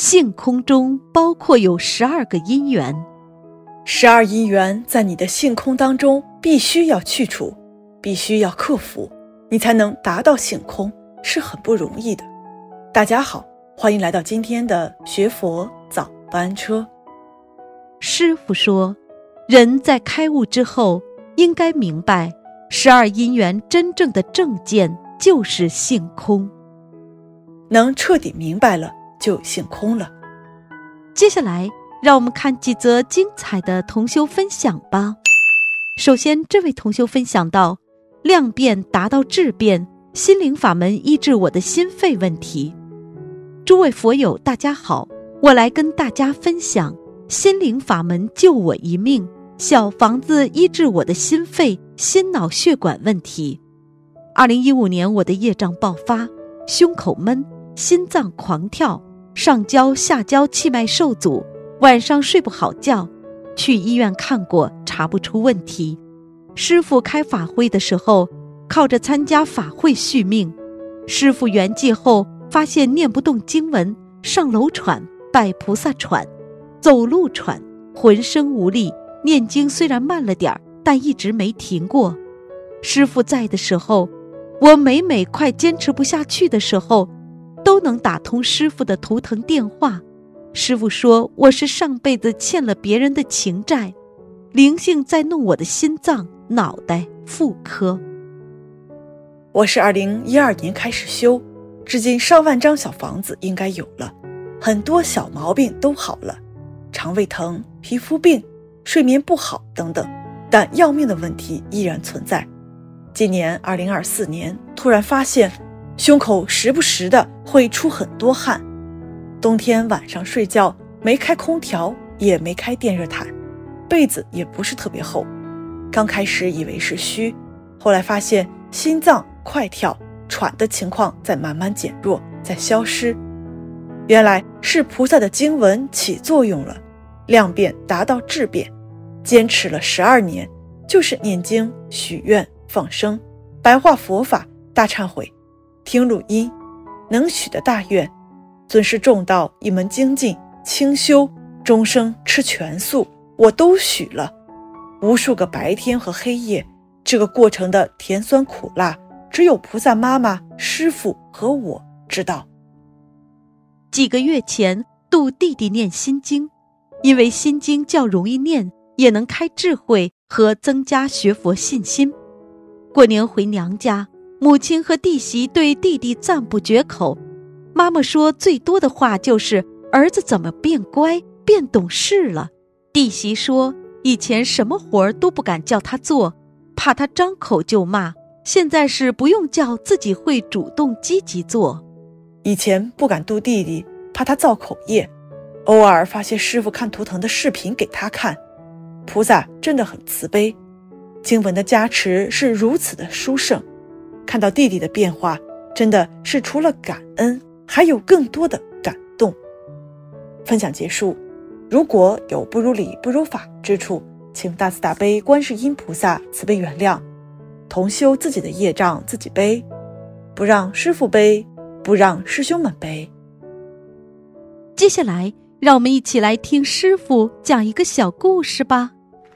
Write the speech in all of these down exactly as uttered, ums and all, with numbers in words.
性空中包括有十二个因缘， 十二因缘在你的性空当中必须要去除，必须要克服，你才能达到性空，是很不容易的。大家好，欢迎来到今天的学佛早班车。 师父说，人在开悟之后应该明白十二因缘真正的正见就是性空， 能彻底明白了就性空了。 接下来让我们看几则精彩的同修分享吧。首先，这位同修分享到，量变达到质变，心灵法门医治我的心肺问题。诸位佛友大家好，我来跟大家分享心灵法门救我一命，小房子医治我的心肺心脑血管问题。二零一五年我的业障爆发，胸口闷，心脏狂跳，上焦下焦气脉受阻，晚上睡不好觉，去医院看过，查不出问题。师父开法会的时候，靠着参加法会续命。师父圆寂后，发现念不动经文，上楼喘，拜菩萨喘，走路喘，浑身无力，念经虽然慢了点儿，但一直没停过。师父在的时候，我每每快坚持不下去的时候，都能打通师父的图腾电话。师父说，我是上辈子欠了别人的情债，灵性在弄我的心脏、脑袋、妇科。 我是二零一二年开始修，至今上万张小房子应该有了，很多小毛病都好了，肠胃疼、皮肤病、睡眠不好等等，但要命的问题依然存在。今年二零二四年突然发现胸口时不时的会出很多汗，冬天晚上睡觉没开空调，也没开电热毯，被子也不是特别厚。刚开始以为是虚，后来发现心脏快跳，喘的情况在慢慢减弱，在消失。原来是菩萨的经文起作用了，量变达到质变，坚持了十二年，就是念经、许愿、放生、白话佛法、大忏悔、听录音，能许的大愿，尊师重道一门精进，清修，终生吃全素，我都许了。无数个白天和黑夜，这个过程的甜酸苦辣，只有菩萨妈妈、师父和我知道。 几个月前度弟弟念心经，因为心经较容易念，也能开智慧和增加学佛信心。过年回娘家，母亲和弟媳对弟弟赞不绝口，妈妈说最多的话就是儿子怎么变乖变懂事了。弟媳说以前什么活儿都不敢叫他做，怕他张口就骂，现在是不用叫自己会主动积极做。 以前不敢度弟弟，怕他造口业，偶尔发些师父看图腾的视频给他看。菩萨真的很慈悲，经文的加持是如此的殊胜，看到弟弟的变化，真的是除了感恩，还有更多的感动。分享结束，如果有不如理不如法之处，请大慈大悲观世音菩萨慈悲原谅，同修自己的业障自己背，不让师父背，不让师兄们背。 接下来让我们一起来听师父讲一个小故事吧。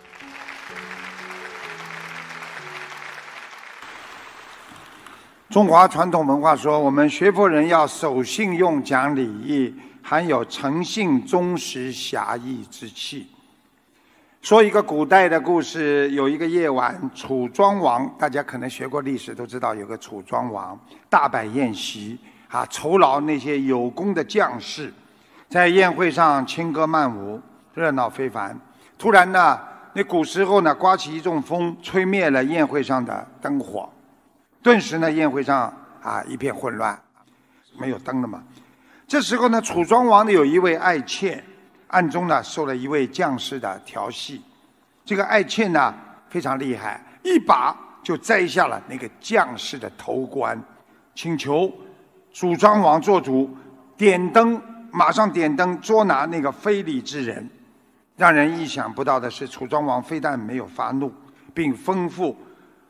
中华传统文化说，我们学佛人要守信用、讲礼义，含有诚信、忠实、侠义之气。说一个古代的故事，有一个夜晚，楚庄王，大家可能学过历史都知道，有个楚庄王大摆宴席啊，酬劳那些有功的将士，在宴会上轻歌曼舞，热闹非凡。突然呢，那古时候呢，刮起一阵风，吹灭了宴会上的灯火，顿时呢，宴会上啊一片混乱，没有灯了嘛。这时候呢，楚庄王呢有一位爱妾，暗中呢受了一位将士的调戏。这个爱妾呢非常厉害，一把就摘下了那个将士的头冠，请求楚庄王做主，点灯，马上点灯捉拿那个非礼之人。让人意想不到的是，楚庄王非但没有发怒，并吩咐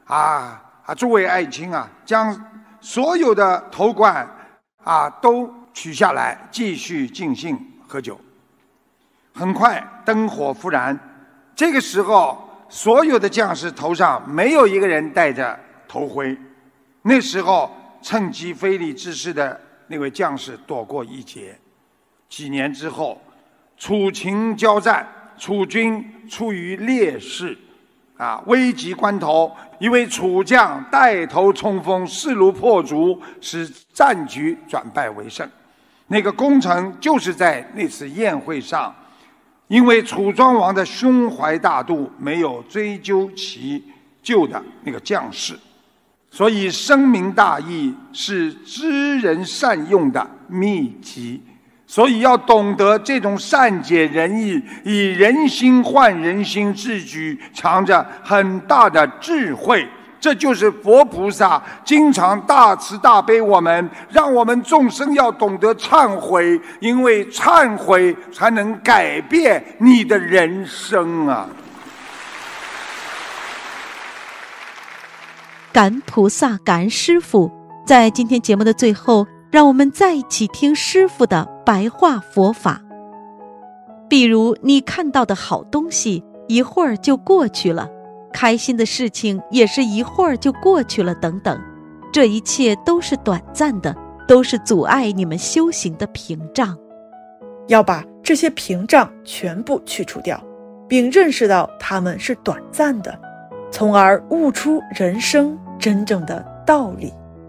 啊啊诸位爱卿啊，将所有的头冠啊都取下来，继续尽兴喝酒。很快灯火复燃，这个时候所有的将士头上没有一个人戴着头盔。那时候趁机非礼之事的那位将士躲过一劫。几年之后，楚秦交战，楚军处于劣势，啊，危急关头，一位楚将带头冲锋，势如破竹，使战局转败为胜。那个功臣就是在那次宴会上，因为楚庄王的胸怀大度，没有追究其救的那个将士，所以深明大义是知人善用的秘籍。所以要懂得这种善解人意、以人心换人心之举，藏着很大的智慧。这就是佛菩萨经常大慈大悲我们，让我们众生要懂得忏悔，因为忏悔才能改变你的人生啊！ 感恩菩萨，感恩师父。在今天节目的最后，让我们再一起听师父的白话佛法。比如你看到的好东西，一会儿就过去了，开心的事情也是一会儿就过去了，等等，这一切都是短暂的，都是阻碍你们修行的屏障。 要把这些屏障全部去除掉，并认识到它们是短暂的，从而悟出人生真正的道理。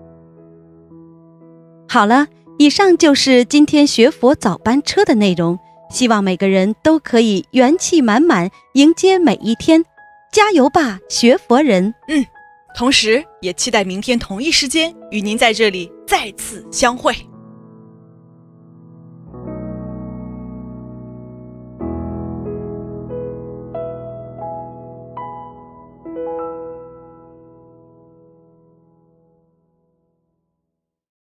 好了，以上就是今天学佛早班车的内容，希望每个人都可以元气满满迎接每一天，加油吧，学佛人！ 嗯，同时也期待明天同一时间与您在这里再次相会。